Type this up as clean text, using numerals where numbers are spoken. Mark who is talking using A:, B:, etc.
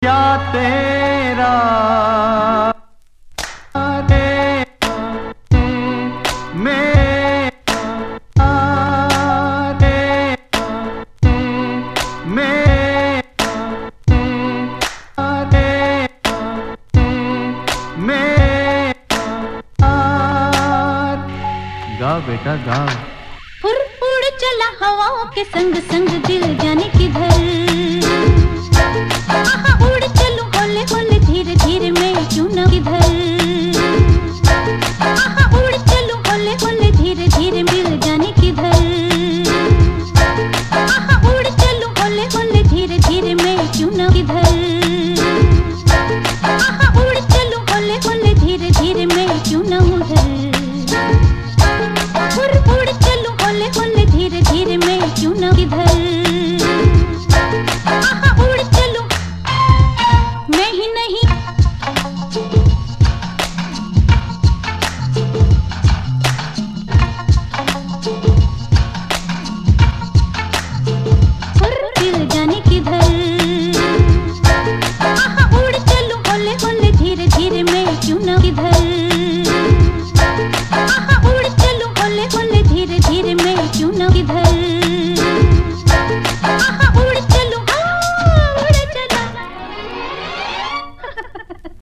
A: या तेरा गाओ बेटा गाओ।
B: उड़ चला हवाओं के संग संग दिल जाने किधर। उड़ चलूं होले होले धीरे धीरे मैं क्यों न किधर। उड़ चलूं होले होले धीरे धीरे दिल जाने किधर। उड़ चलूं होले होले धीरे धीरे मैं क्यों न किधर। उड़ चलूं होले होले धीरे धीरे मैं क्यों न उधर। उड़ चलूं होले होले धीरे धीरे मैं क्यों न किधर। उड़ चलूं मैं ही नहीं